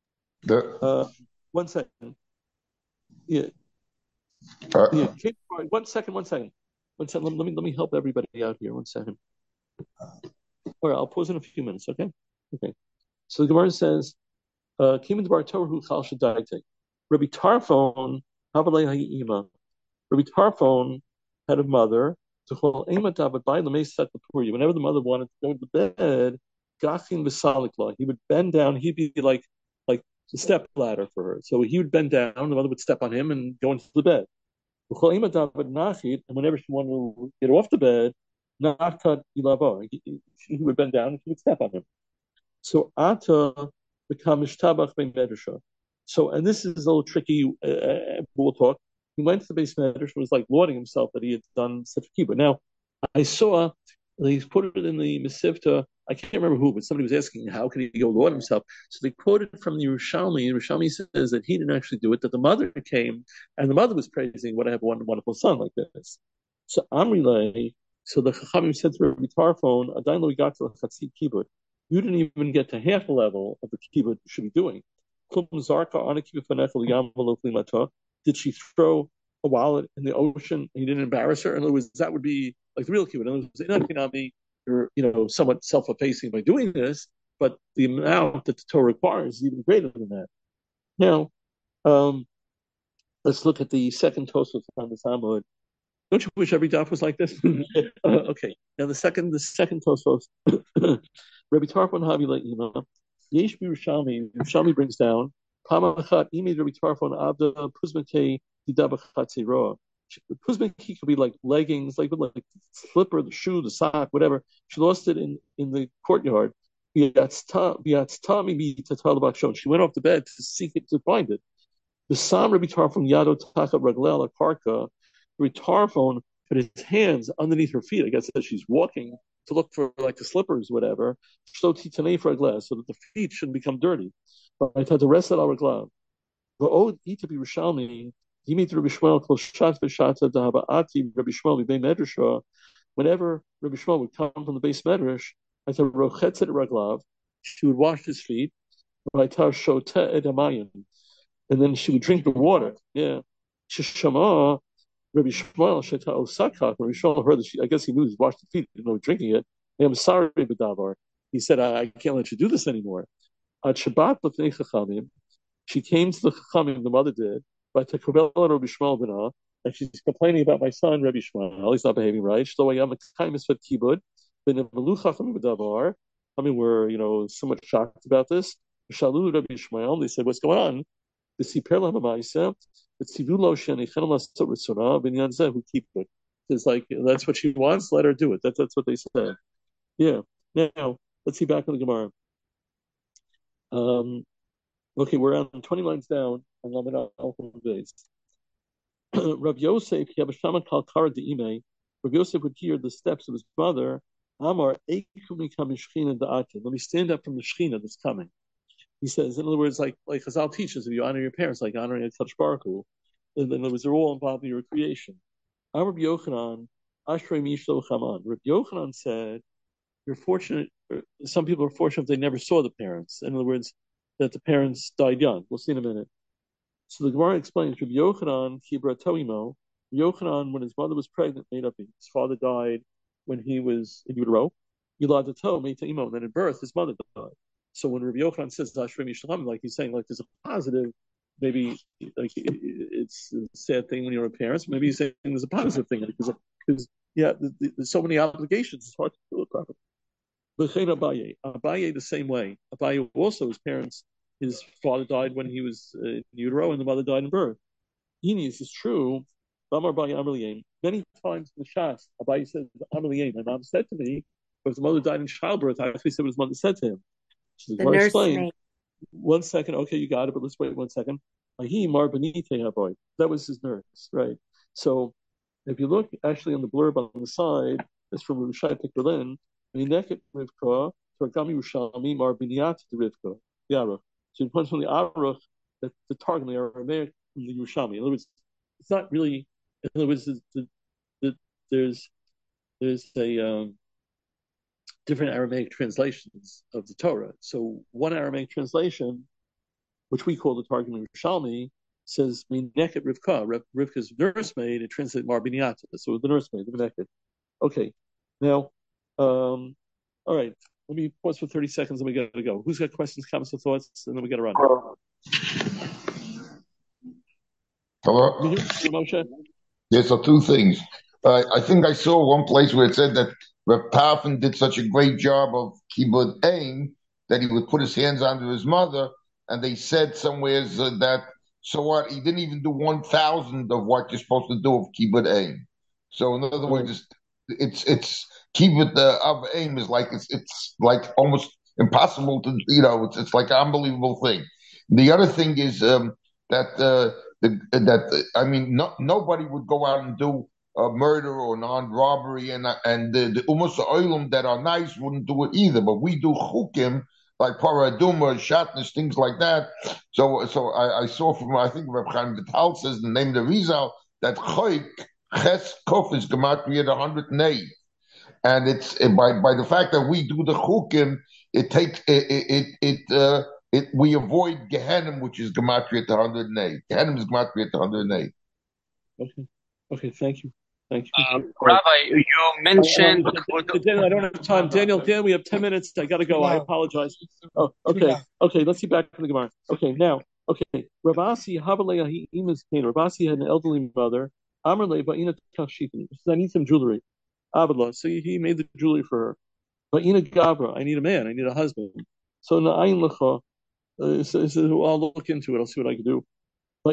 1 second, yeah, 1 second. One second. Let me help everybody out here. 1 second. All right, I'll pause in a few minutes. Okay. Okay. So the Gemara says, "Kim Bar Torah Chal Shadaite." Rabbi Tarfon, Habalei Ha'ima. Rabbi Tarfon had a mother. Whenever the mother wanted to go to bed, Gachin V'Salikla, he would bend down. He'd be like a step ladder for her. So he would bend down. The mother would step on him and go into the bed. And whenever she wanted to get off the bed, he would bend down and she would step on him. So Ata became Ishtabach ben Medrasha. So, and this is a little tricky, we'll talk. He went to the base medrash and was like lauding himself that he had done such a kibbutz. Now, I saw he's put it in the Mesivta. I can't remember who, but somebody was asking how could he go laud himself. So they quoted from the Yerushalmi. Yerushalmi says that he didn't actually do it; that the mother came and the mother was praising, "What I have one wonderful son like this." So Amrilay. So the Chachamim said to Rabbi Tarfon, "Adain lo got to a chatzi kibbutz. You didn't even get to half the level of the kibbutz you should be doing." Did she throw a wallet in the ocean and you didn't embarrass her? In other words, that would be like the real kibbutz. In other words, not going to be, you're somewhat self-effacing by doing this, but the amount that the Torah requires is even greater than that. Now, let's look at the second Tosfos on the Talmud. Don't you wish every daf was like this? Okay. Now the second Tosfos, Rabbi Tarfon Havila Ima, Yesh Yerushalmi brings down Pamachat Imi Rabbi Tarfon Abda Puzmake Didabachat Puzmake could be like leggings, like the slipper, the shoe, the sock, whatever. She lost it in the courtyard. She went off the bed to seek it, to find it. The Sam Rabbi Tarfon Yado Taka Raglel Karka. Rabbi Tarfon put his hands underneath her feet. I guess as she's walking to look for like the slippers, whatever, so that the feet shouldn't become dirty. But I had to rest it our glove. But oh, to be Rishalmi, he made Rabbi Shmuel called Shat V'Shata Dahaba'ati Rabbi Shmuel B'Bei Medrash. Whenever Rabbi Shmuel would come from the base medrash, I said Rochetzet Raglav, she would wash his feet. And then she would drink the water. Yeah. Shishama Rabbi Shmuel Sheta Osaka. Rabbi Shmuel heard that I guess he knew he washed the feet, didn't know drinking it. I'm sorry, B'Davar. He said, I can't let you do this anymore. At Shabbat L'fnei Chachamim, she came to the Chachamim, the mother did, but to Rabbi Shmuel B'na, and she's complaining about my son, Rabbi Shmuel. He's not behaving right. So I am a kindness for kibbutz. But the Chachamim B'Davar, I mean, we're somewhat shocked about this. Shalu Rabbi Shmuel, they said, what's going on? The Siper L'Hamaisa. It's like that's what she wants. Let her do it. That's what they said. Yeah. Now let's see back in the Gemara. Okay, we're on 20 lines down. Rabbi Yosef, Rabbi Yosef would hear the steps of his mother. Amar, let me stand up from the Shechina that's coming. He says, in other words, like Chazal teaches, if you honor your parents, like honoring a Kadosh Baruch Hu, in other words, they're all involved in your creation. Rabbi Yochanan, Ashrei Mishlo Chaman. Rabbi Yochanan said, you're fortunate, some people are fortunate if they never saw the parents. In other words, that the parents died young. We'll see in a minute. So the Gemara explains, Rabbi Yochanan, Kibra Toimo, Yochanan, when his mother was pregnant, made up, his father died when he was in utero. Yilad To, made to Imo, and then in birth, his mother died. So when Rabbi Yochanan says Ashrei Mishlam, like he's saying, like there's a positive, maybe like it's a sad thing when you're a parent. Maybe he's saying there's a positive thing because there's so many obligations. It's hard to do it properly. But Abaye the same way. Abaye also, his father died when he was in utero, and the mother died in birth. This is true. Many times in the Shas, Abaye says, my mom said to me, if the mother died in childbirth, I actually said what his mother said to him. So the nurse explained, 1 second, okay, you got it, but let's wait 1 second. That was his nurse, right? So if you look actually on the blurb on the side, it's from Rushai Berlin, Mineket Rivka, Targami Rushalmi, Mar Binyat to Rivka, the Aruch. So it comes from the Aruch, the Targum, the Aramaic, from the Yerushalmi. In other words, it's not really, in other words, there's a different Aramaic translations of the Torah. So one Aramaic translation, which we call the Targum Yerushalmi, says Mineket Rivka. Rivka's nursemaid, it translates Marbiniata. So the nursemaid, the Mineket. Okay. Now, all right. Let me pause for 30 seconds and we got to go. Who's got questions, comments, or thoughts? And then we got to run. Hello? Moshe? Yes, so two things. I think I saw one place where it said that Reb Tarfon did such a great job of kibbud aim that he would put his hands under his mother, and they said somewhere that, so what, he didn't even do 1,000 of what you're supposed to do of kibbud aim. So in other words, it's kibbud of aim is like, it's like almost impossible to, it's like an unbelievable thing. The other thing is nobody would go out and do murder or non-robbery, and the Ummos Oilam that are nice wouldn't do it either. But we do chukim like paraduma, shatnez, things like that. So I saw from, I think Reb Chaim Vital says the name of the Rizal that choik ches kof is gematria 108, and it's by the fact that we do the chukim, it takes we avoid Gehenim, which is gematria at 108. Gehenim is gematria at 108. Okay. Thank you. Rabbi, you mentioned. Daniel, I don't have time. Daniel, we have 10 minutes. I got to go. I apologize. Oh, okay. Let's see back from the Gemara. Rabasi Havaleahi Imas Kane. Rabasi had an elderly mother. Amrle Ba'ina Tashifin. I need some jewelry. Abdullah. So he made the jewelry for her. Ba'ina Gabra. I need a man. I need a husband. So Na'ayin Lecha. I'll look into it. I'll see what I can do. I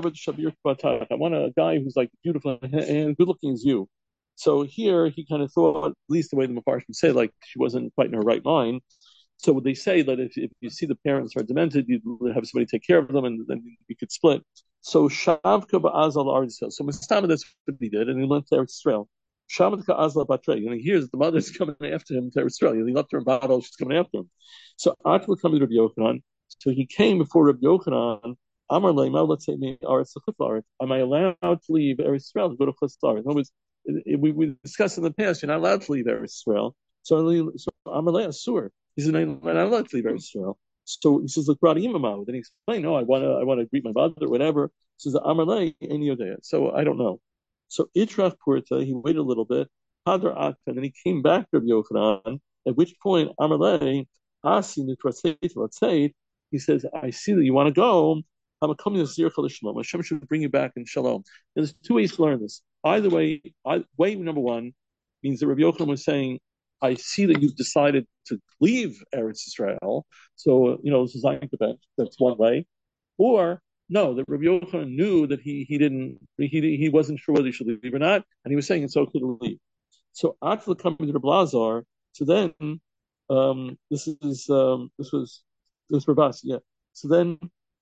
want a guy who's like beautiful and good looking as you. So here he kind of thought, at least the way the Mepharshim say, like she wasn't quite in her right mind. So they say that if you see the parents are demented, you have somebody take care of them, and then you could split. So Shavka ba'azal Eretz. So Mustama, that's what he did, and he went to Eretz Israel. Shavka azal batre, and he hears that the mother's coming after him to Eretz Israel. He left her in Babel, she's coming after him. So Atma coming to Rabbi Yochanan. So he came before Rabbi Yochanan. Amar Leima, let's say, am I allowed to leave Eretz Israel to go to Chutz La'aretz? In other words, we discussed in the past, you're not allowed to leave Eretz Israel. So Amar Leima, Asur. He said, I'm not allowed to leave Eretz Israel. So he says, look, Radi Imamah. Then he explained, no, I want to greet my mother, whatever. He says, Amar Leima, Ein Yodea. So I don't know. So Itrach Purta, he waited a little bit. Hadar Akta, and then he came back to Rabbi Yochanan, at which point Amar Leima, Asi Nitratzeit, he says, I see that you want to go. I'm coming to Zircha Shalom. Hashem should bring you back in Shalom. And there's two ways to learn this. Either way, way number one means that Rabbi Yochanan was saying, I see that you've decided to leave Eretz Israel. So, this is like that's one way. Or, no, that Rabbi Yochanan knew that he wasn't sure whether he should leave or not. And he was saying it's okay to leave. So, after coming to Rabbi Lazar, so then, this was Rabasi, yeah. So then,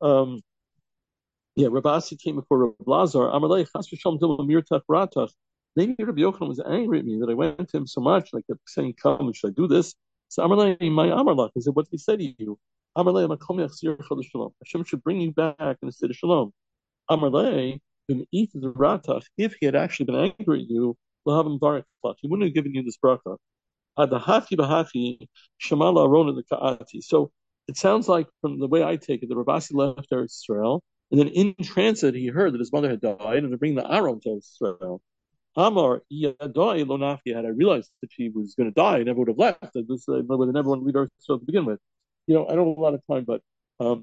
Rabasi came before Rabbi Lazar. Amalei chas v'shalom dilma mirtach ratach. Maybe Rabbi Yochanan was angry at me that I went to him so much, like kept saying, "Come, should I do this?" So Amalei, my Amarlach, he said, "What did he say to you?" Amalei, makom yachzir chol shalom. Hashem should bring you back in the state of shalom. Amalei, if he had actually been angry at you, lahavim barak he wouldn't have given you this bracha. Adahachi bahachi shamala arona the kaati. So it sounds like, from the way I take it, the Rabasi left Eretz Israel. And then in transit, he heard that his mother had died, and to bring the Aron to Israel. Amar Yadai Lonafi, had I realized that she was going to die, I never would have left. I would have never wanted to leave Israel to begin with. I don't have a lot of time, but I'll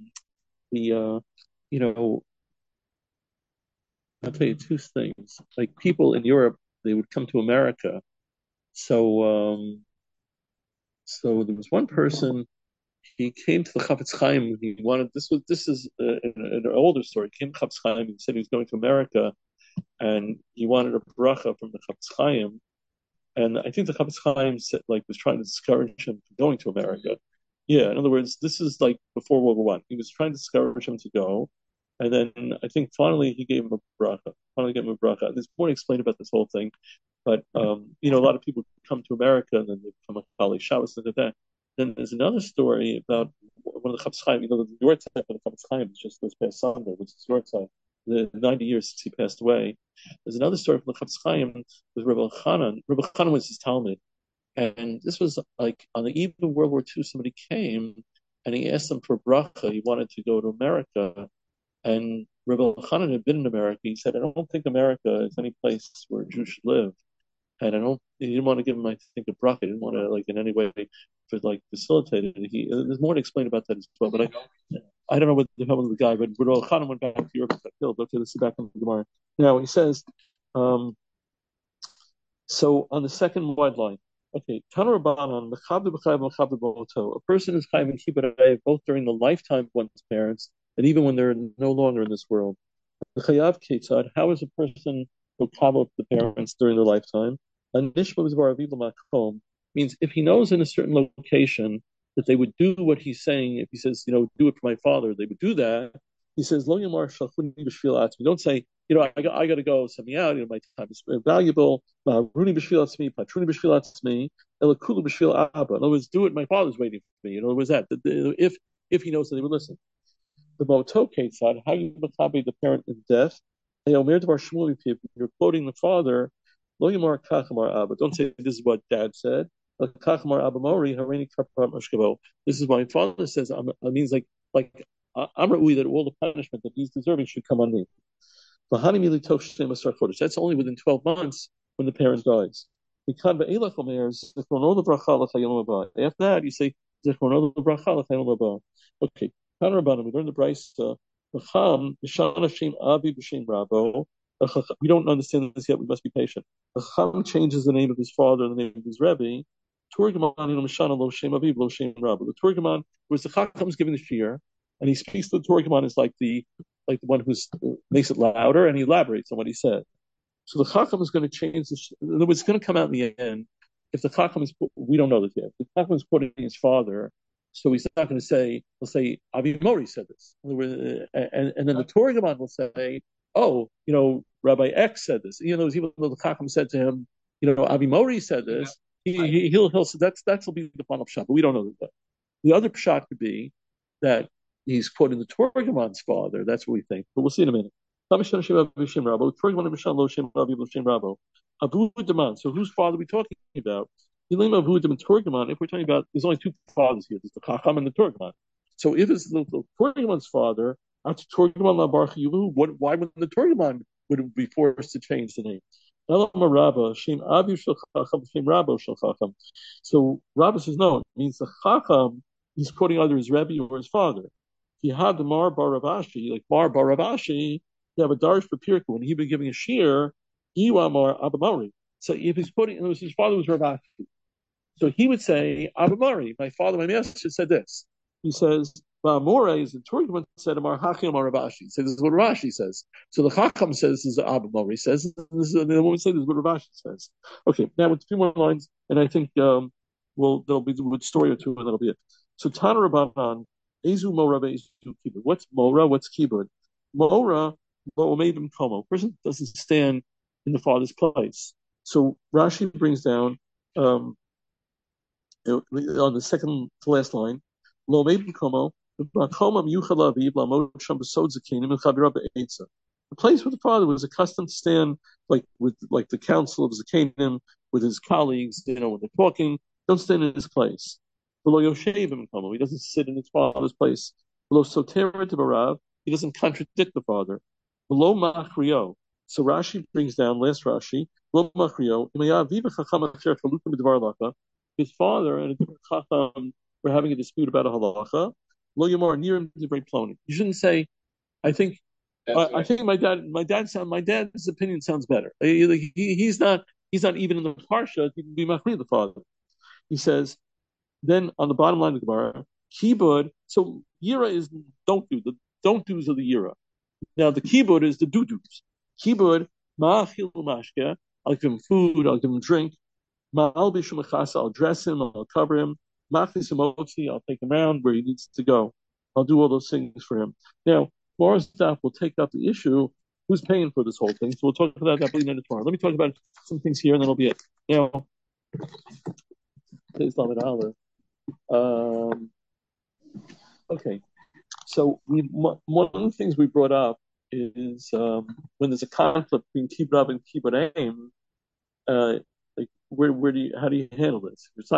tell you two things. Like people in Europe, they would come to America. So there was one person. He came to the Chafetz Chaim. He wanted this is an older story. He came to Chafetz Chaim and said he was going to America, and he wanted a bracha from the Chafetz Chaim. And I think the Chafetz Chaim was trying to discourage him from going to America. Yeah, in other words, this is like before World War I. He was trying to discourage him to go, and then I think finally he gave him a bracha. There's more to explain about this whole thing, but a lot of people come to America and then they become a Kali Shabbos and like that. Then there's another story about one of the Chafetz Chaim. The Yortzeit of the Chafetz Chaim is just this past Sunday, which is Yortzeit, the 90 years since he passed away. There's another story from the Chafetz Chaim with Rebbe Chanan. Rebbe Chanan was his Talmud, and this was like on the eve of World War II. Somebody came and he asked him for bracha. He wanted to go to America, And Rebbe Elchanan had been in America. He said, I don't think America is any place where Jews should live. And he didn't want to give him, I think, a bracha. He didn't want to, in any way, facilitate it. There's more to explain about that as well. But I don't know what the hell was the guy, but Rebbe Elchanan went back to Europe and got killed. Okay, let's see back in the Gemara. Now, he says, so on the second wide line, okay, Tana Rabbanan, Mechaber b'chayv, Mechaber b'oto. A person is chayv and kibbutz both during the lifetime of one's parents and even when they're no longer in this world. Chayav ketzad, how is a person to cover the parents during their lifetime? And nishma v'zvar makom means if he knows in a certain location that they would do what he's saying, if he says, do it for my father, they would do that. He says, Lo yamar shalchuni b'shvil atzmi. Don't say, I got to go, send me out, my time is valuable. Runi b'shvil atzmi, patruni b'shvil atzmi, elakulu b'shvil abba. In other words, do it, my father's waiting for me. In other words, that if he knows that they would listen. The moto side, how you mechabe the parent in death. You're quoting the father. Lo yamar kachamar abba. Don't say this is what dad said. Kachamar abba mori hareini kapar mashkavo. This is what my father says. It means like I'm that all the punishment that he's deserving should come on me. That's only within 12 months when the parent dies. After that, you say, okay, we learn the Brisa. We don't understand this yet, we must be patient. The Chacham changes the name of his father and the name of his Rebbe. The Turgaman was the Chacham's giving the shir, and he speaks to the Turgaman as like the one who makes it louder, and he elaborates on what he said. So the Chacham is going to change this. In other words, it's going to come out in the end. If the Chacham is, we don't know this yet. If the Chacham is quoting his father, so he's not going to say, he'll say, Avi Mori said this. And then the Turgaman will say, Rabbi X said this. Even though the Chacham said to him, Avi Mori said this, he'll say that'll be the final pshat, but we don't know that. The other pshat could be that he's quoting the Turgaman's father. That's what we think, but we'll see in a minute. So whose father are we talking about? If we're talking about, there's only two fathers here. There's the Chacham and the Turgaman. So if it's the Turgaman's father, why would the Turgaman would be forced to change the name? So Rabba says no. It means the Chacham, he's quoting either his Rebbe or his father. He had the Mar Baravashi, like Mar Baravashi, you have a Darish for Pirku. When he'd been giving a shear, Iwa Mar Abamari. So if he's quoting, his father was Ravashi. So he would say, Abamari, my father, my master said this. He says, Ba'amore is the Turgaman said, Amar Hachim Amar Ravashi. So this is what Rashi says. So the Chacham says this is Abamari says, and the woman says this is what Ravashi says. Okay, now with 2 more lines, and I think there'll be a story or two, and that'll be it. So Tana Rabbanan, Ezu Mora Ezu Kibud. What's Mora? What's Kibud? Mora, Komo. Person doesn't stand in the father's place. So Rashi brings down on the second to last line, Lo Meibim Komo, the place where the father was accustomed to stand, with the council of Zakanim, with his colleagues, when they're talking, don't stand in his place. He doesn't sit in his father's place. He doesn't contradict the father. So Rashi brings down, last Rashi, his father and a different Chacham were having a dispute about a halacha. You shouldn't say, I think my dad's opinion sounds better. He's not even in the parsha. He can be machri the father. He says, then on the bottom line of the Gemara, kibud. So yira is don't do. The don't do's of the yira. Now the kibud is the do-dos. Kibud ma'achil mashke. I'll give him food. I'll give him drink. Ma'albish mechasa. I'll dress him. I'll cover him. Machlis emotzi. I'll take him around where he needs to go. I'll do all those things for him. Now, tomorrow's staff will take up the issue. Who's paying for this whole thing? So we'll talk about that tomorrow. Let me talk about some things here, and then it'll be it. Now, today's Lamed Aleph. Okay, so one of the things we brought up is when there's a conflict between Kibbutz and Kibbutz, how do you handle this? You're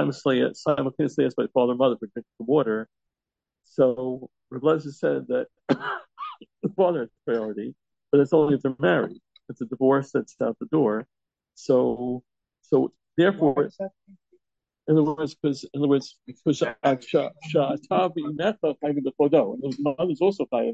simultaneously asked by father and mother for drinking water. So Reb Lezer said that the father has priority, but it's only if they're married. It's a divorce that's out the door. So therefore, in other words, because Sha'atavi Necha Chayim B'Chodo, and the mother's also Chayim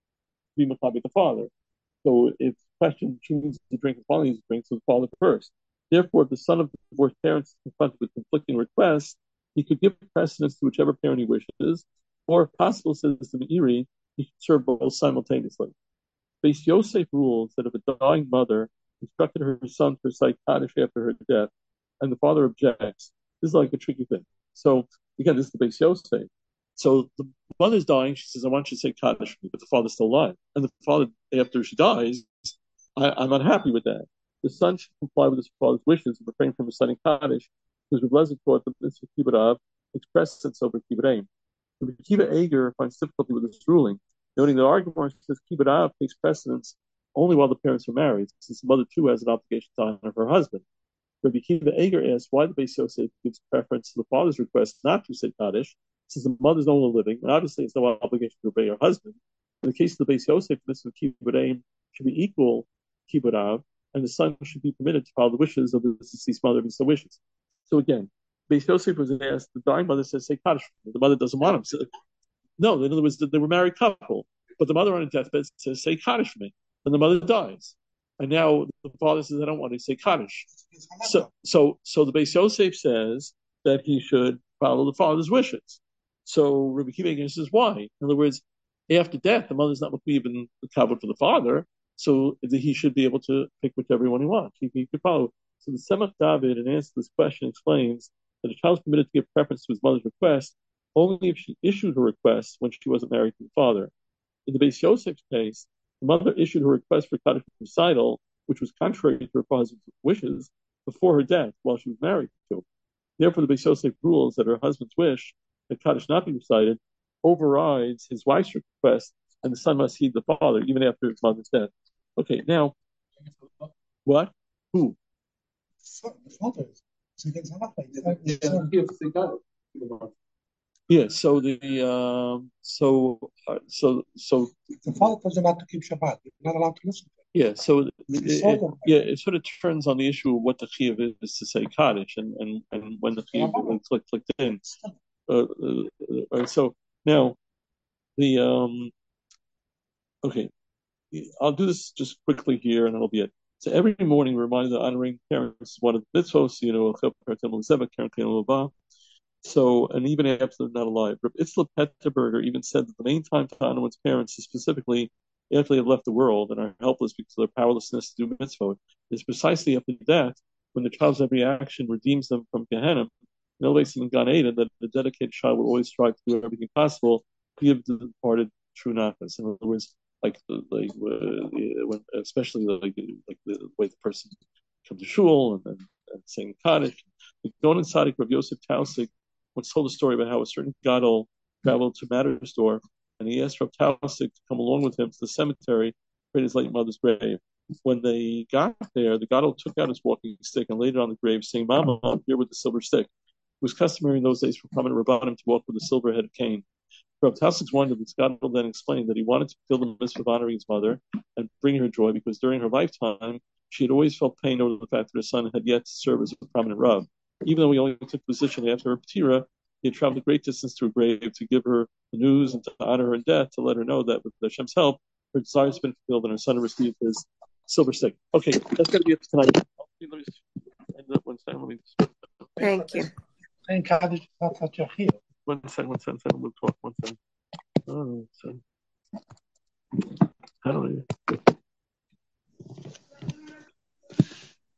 be Mechabi the father. So if question chooses to drink the father needs to drink, so the father first. Therefore, if the son of the divorced parents is confronted with conflicting requests, he could give precedence to whichever parent he wishes, or if possible, says the Meiri, he should serve both simultaneously. Beis Yosef rules that if a dying mother instructed her son to recite Kaddish after her death, and the father objects, this is like a tricky thing. So again, this is the Beis Yosef. So the mother's dying. She says, "I want you to say Kaddish for me," but the father's still alive. And the father, after she dies, I'm not happy with that. The son should comply with his father's wishes and refrain from reciting Kaddish, because Reb Lezer taught that Mitzvah Kibbud Av expressed itself over Kibbud Ein. Rabbi Akiva Eger finds difficulty with this ruling, noting that argument says Kibbud Av takes precedence only while the parents are married, since the mother too has an obligation to honor her husband. Rabbi Akiva Eger asks why the Beis Yosef gives preference to the father's request not to say Kaddish, since the mother's no longer living, and obviously it's no obligation to obey her husband. In the case of the Beis Yosef, this Kibbud Ein should be equal to Kibbud Av, and the son should be permitted to follow the wishes of the deceased mother if he so wishes. So again, Beis Yosef was asked, the dying mother says, say Kaddish. The mother doesn't want him. So, no, in other words, they were a married couple, but the mother on a deathbed says, say Kaddish for me. And the mother dies. And now the father says, I don't want to say Kaddish. So the Beis Yosef says that he should follow the father's wishes. So Rabbi Akiva says, why? In other words, after death, the mother's not even covered for the father, so he should be able to pick whichever one he wants. He could follow. So the Tzemach David, in answer to this question, explains that a child is permitted to give preference to his mother's request only if she issued her request when she wasn't married to the father. In the Beis Yosef's case, the mother issued her request for Kaddish recital, which was contrary to her father's wishes, before her death while she was married to him. Therefore, the Beis Yosef rules that her husband's wish that Kaddish not be recited overrides his wife's request, and the son must heed the father even after his mother's death. Okay, now, what? Who? Yeah. So the father tells you not to keep Shabbat. You're not allowed to listen to it. Yeah. So it sort of turns on the issue of what the chiyuv is to say Kaddish and when the chiyuv is clicked in. So now the okay, I'll do this just quickly here, and that'll be it. So every morning, we're reminded that honoring parents is one of the mitzvos. So, and even after they're not alive, Reb Itzla Petterberger even said that the main time to honor one's parents is specifically after they have left the world and are helpless because of their powerlessness to do mitzvot, is precisely after death when the child's every action redeems them from Gehenna. In other ways, in Gan Eden, that the dedicated child will always strive to do everything possible to give the departed true nafas. In other words, when especially the way the person comes to shul and saying Kaddish. The Gaon Tzaddik Rav Yosef Tausig once told a story about how a certain gadol traveled to Mattersdorf, and he asked Rav Tausig to come along with him to the cemetery to pray his late mother's grave. When they got there, the gadol took out his walking stick and laid it on the grave, saying, "Mama, I'm here with the silver stick." It was customary in those days for prominent rabbanim to walk with a silver-headed cane. Rav Tausig wondered, this gadol then explained that he wanted to fulfill the mitzvah of honoring his mother and bring her joy because during her lifetime she had always felt pain over the fact that her son had yet to serve as a prominent rav. Even though he only took position after her patira, he had traveled a great distance to her grave to give her the news and to honor her in death, to let her know that with Hashem's help, her desire has been fulfilled and her son received his silver stick. Okay, that's going to be it for tonight. Thank you. Saying Kaddish is not such a chiyuv. One second. We'll talk. 1 second. Oh, so.